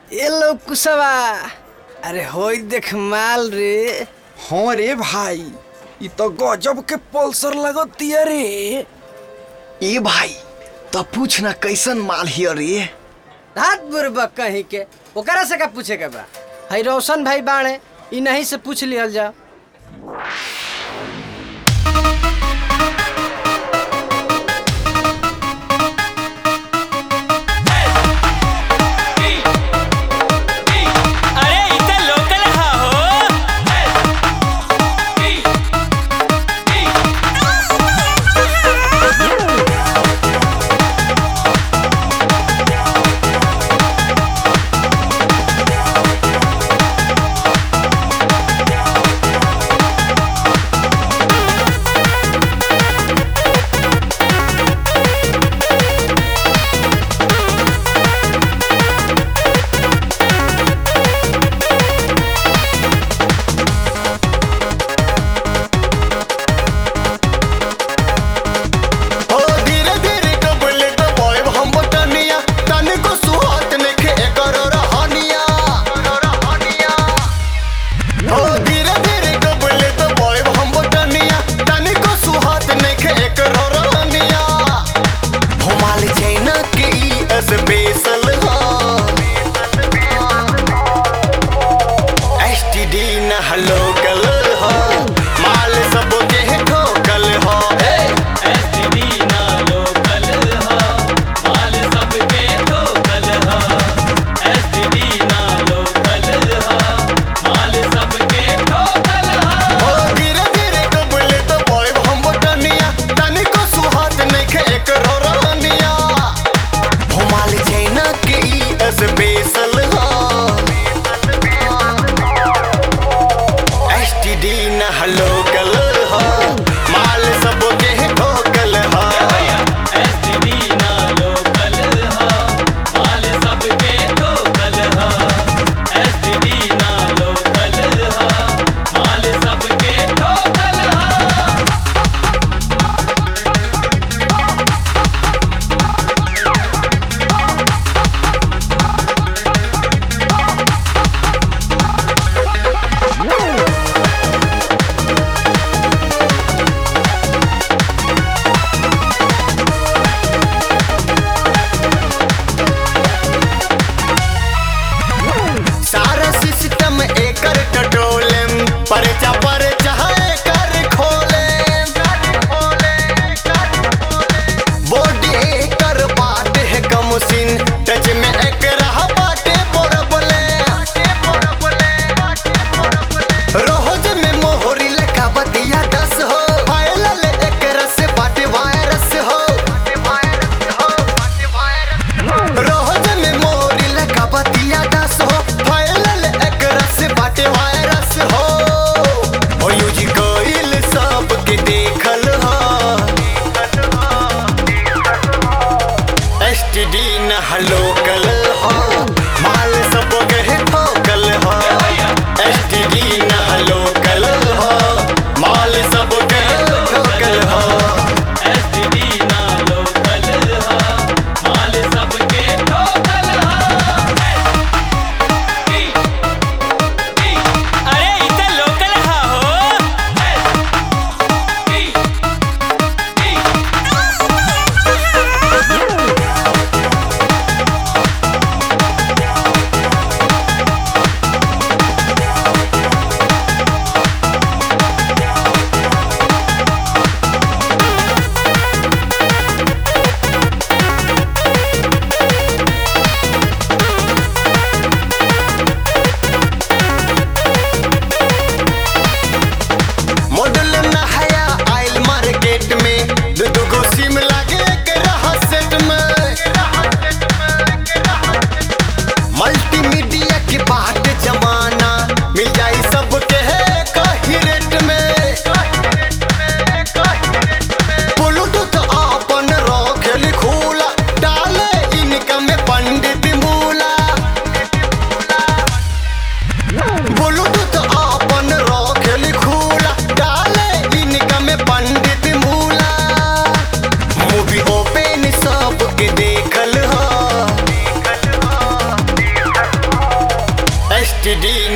ए लो कुसवा, अरे होई देख माल रे। हाँ रे भाई, ये तो गजब के पल्सर लगतिया रे। ए भाई तो पूछ ना कैसन माल हिय रे। हाथ बुरबक कहीं के ओकरा से का पूछे के बा। हई रोशन भाई बाणे, इ नहीं से पूछ लिहल जा।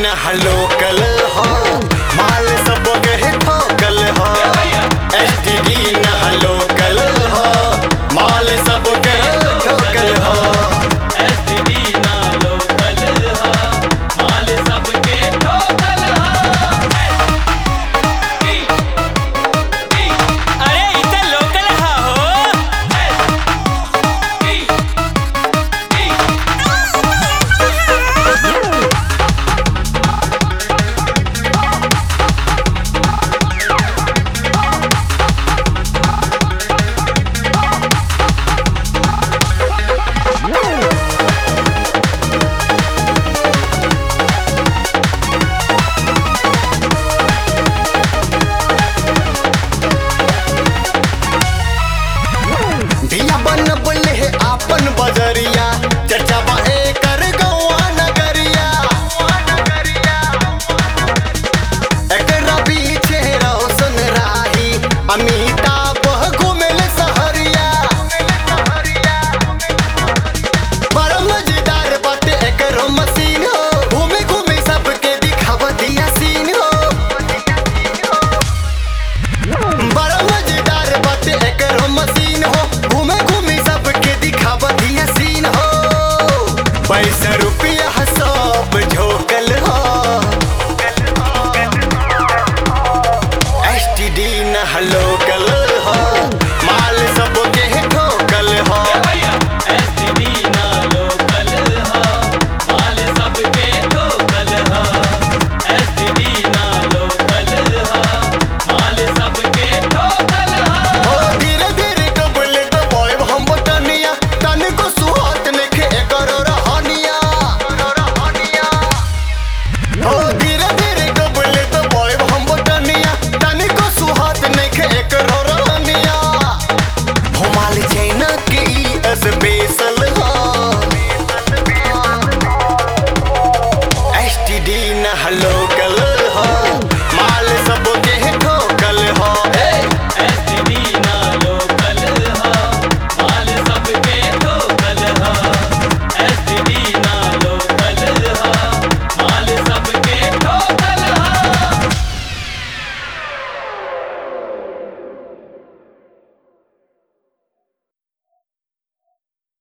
न लोकल हो माल सब गए ठोकल हो STD न लोकल हो माल सब गए ठोकल हो STD ना लोकल हो माल सबके ठोकल हो। अरे इधर लोकल हा हो। दिया बन बोले आपन बजरिया चर्चा बा एकर गौआ नगरिया एकरा पीछे रोशन राही अमिताभ घूमेल सहरिया बड़ा मजेदार बाटे एकरो मशीन हो घूमे घूमे सबके दिखावा दिया सीन हो बड़ा मजेदार बाटे एकरो मशीन हो घूमे घूमे सबके दिखावा दिया सीन हो पैसा रुपया सब झोकल